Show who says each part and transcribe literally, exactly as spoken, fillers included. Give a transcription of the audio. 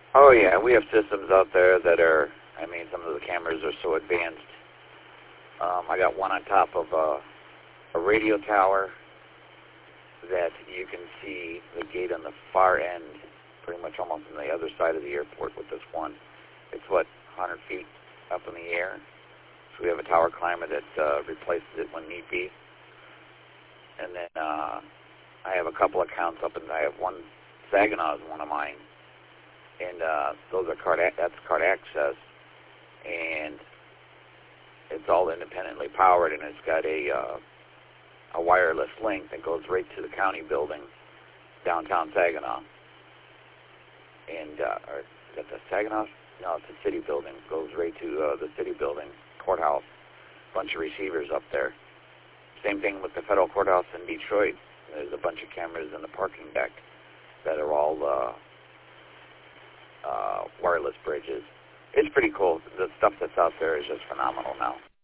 Speaker 1: Oh yeah, we have systems out there that are, I mean, some of the cameras are so advanced. Um, I got one on top of a, a radio tower that you can see the gate on the far end, pretty much almost on the other side of the airport with this one. It's, what, one hundred feet up in the air. So we have a tower climber that uh, replaces it when need be. And then uh, I have a couple accounts up, and I have one, Saginaw is one of mine. And uh, those are card, that's card access. And it's all independently powered, and it's got a uh, a wireless link that goes right to the county building, downtown Saginaw. And uh, or is that the Saginaw? No, it's the city building. It goes right to uh, the city building, courthouse. Bunch of receivers up there. Same thing with the federal courthouse in Detroit. There's a bunch of cameras in the parking deck that are all uh, uh, wireless bridges. It's pretty cool. The stuff that's out there is just phenomenal now.